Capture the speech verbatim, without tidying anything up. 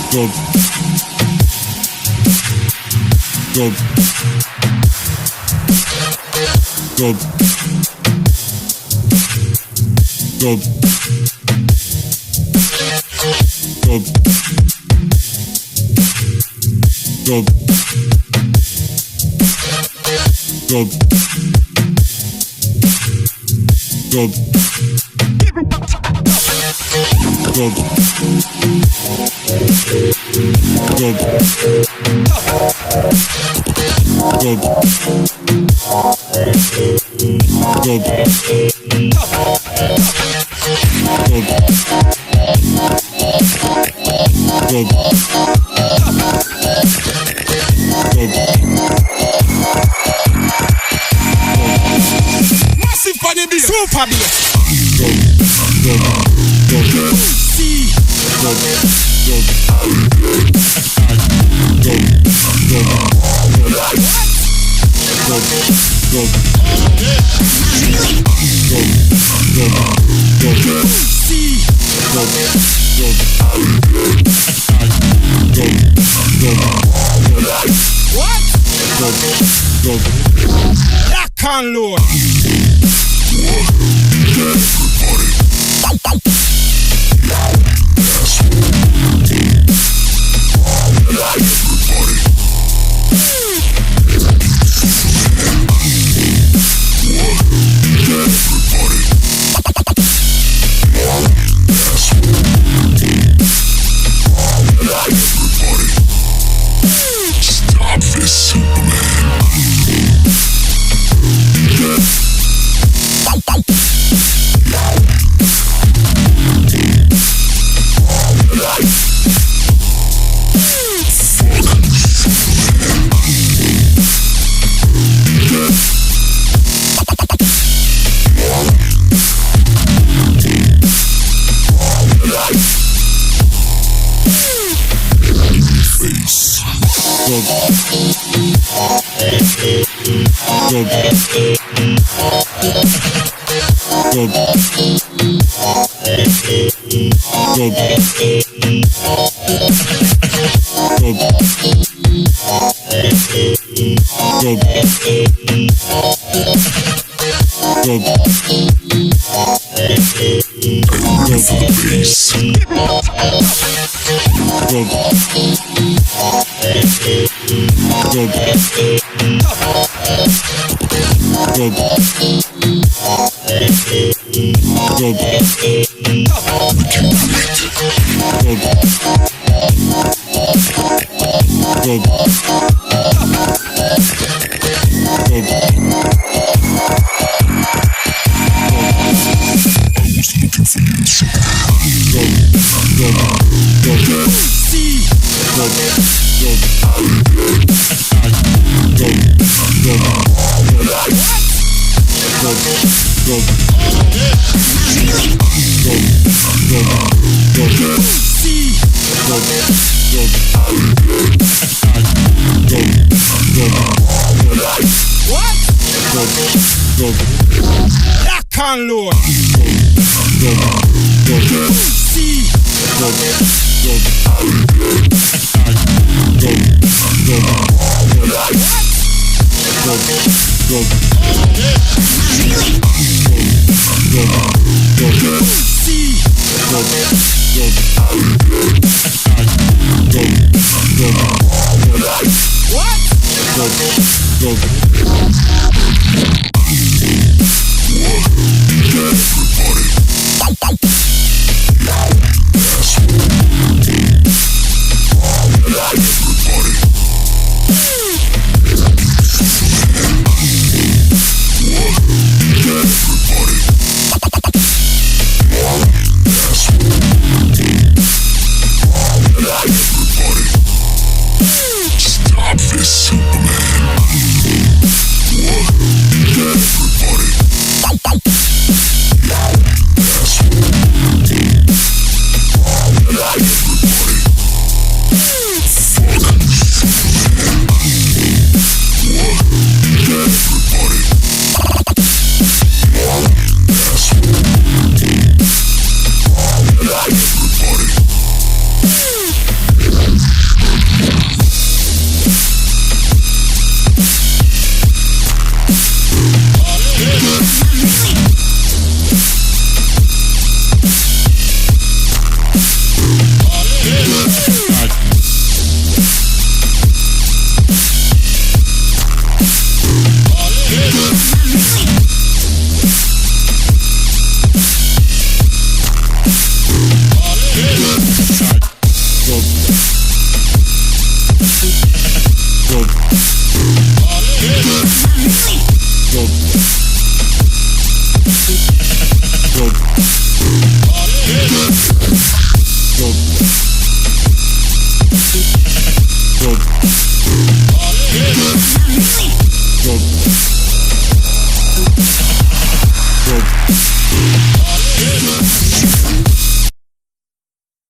Good. Good. Good. Good. Good. Good. Good. Good. Good. Good. Good. Good. Good. Good. Massive for the bass. Super bass. Good. Good. Good. See. Good. Good. Good. Good. Good. Good. Good. Good. Good. See. Good. Good. Good. Good. What? Good. Good. Lock and load. Stop this, Superman. Good. Good. Good. Good. Good. Good. Good for the bass. Good. Good. Good. Good. Good. Good. Good. I was looking for you, Superman. Good. Good. Good. See. Good. Good. Good. Good. Good. Good. Good. Good. Good. See. Good. Good. Good. Good. What? Good. Good. Lock and load. Good. Good. See. Good. Good. Good. Good. Good. Good. Good. Good. See. Good. Good. Good. Good. What? Good. Good. Everybody.